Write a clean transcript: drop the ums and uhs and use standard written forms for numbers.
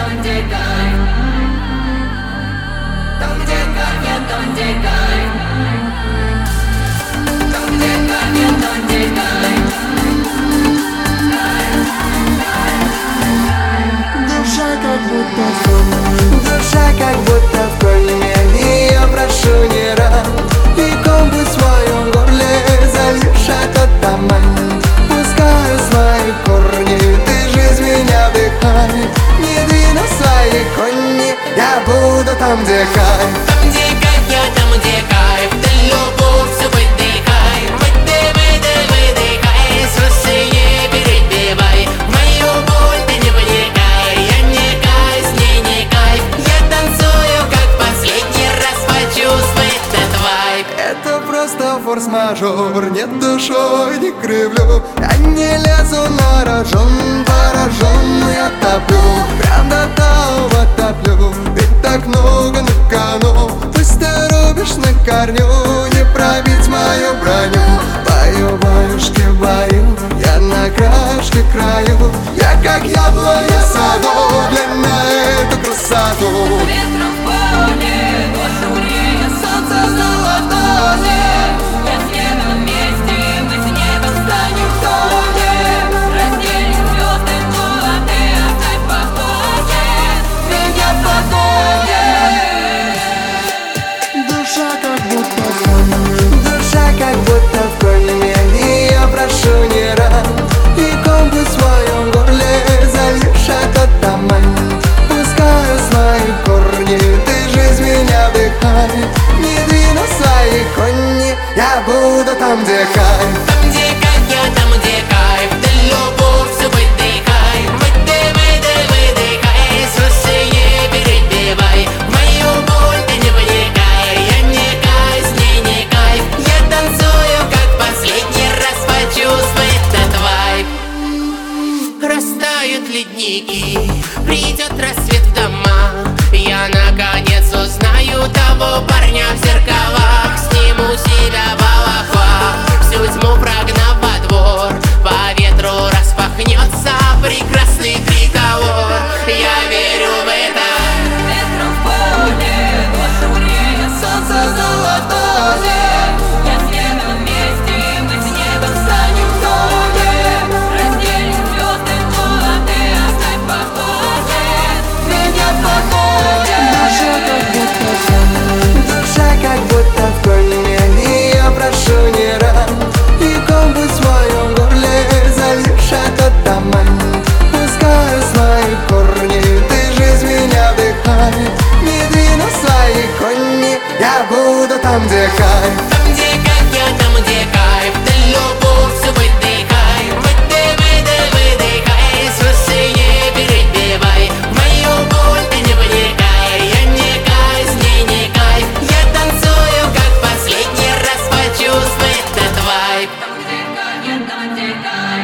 там, где кайф. Там, где кайф, там, где кайф. Там, где кайф, там, где кайф. Душа как будто в коме, душа как будто в коме. И я прошу не рад, и комбы в своем горле зальешь этот томан. Пускаю свои корни, ты жизнь меня вдыхай. Не двину свои кони, я буду там, где кайф. Там, где кайф, я там, где кайф. Ты любовь все выдыхай. Выдыхай, слушай, не перебивай. Мою боль ты не вникай. Я не кайф, с ней не кайф. Я танцую, как последний раз, почувствуй этот вайб. Это просто форс-мажор, нет душой, не кривлю. Я не лезу на рожон, поражен, я топлю. Прям до того топлю, ведь так много на кону. Пусть ты рубишь на корню, не пробить мою броню. Бою, баюшки, бою, я на крашке краю. Я как яблоня в саду, глянь на эту красоту. Ветром в поле, пошурение, солнце золотое. Я с небом вместе, мы с небом станем в тоне. Разделим звезды, но ты оставь в покое. Меня в покое. Душа как будто в коме, душа как будто в коме. И я прошу не рад, и комбы в своем горле зальешь этот томан. Пускаю свои корни, ты жизнь меня вдыхай. Не двину свои кони, я буду там, где кайф. Там, где кайф, я там, где кайф. Ты любовь все выдыхай. Выдыхай, слушай, не перебивай. Мою боль ты не вникай. Я не кайф, с ней не кайф. Я танцую, как последний раз, почувствуй этот вайб. Растают ледники, придет рассвет в дома. Я наконец узнаю того парня в зеркалах. Сниму себя балаха, всю тьму прогнав во двор. По ветру распахнется прекрасный триколор. Я верю в это. Ветром в поле, пошурение, солнце золотое. Я с небом вместе, мы с небом станем в тоне. Разделим звезды, но ты оставь в покое. Меня в покое. Душа как будто в коме, и я прошу не рад, и комбы в своем горле зальешь этот томан. Пускаю свои корни, ты жизнь меня вдыхай. Не двину свои кони, я буду там, где кайф. Там, где кайф, я там, где кайф. Ты любовь все выдыхай. Выдыхай, слушай, не перебивай. Мою боль ты не вникай. Я не кайф, с ней не кайф. Я танцую, как последний раз, почувствуй этот вайб. Там, где кайф, я там, где кайф.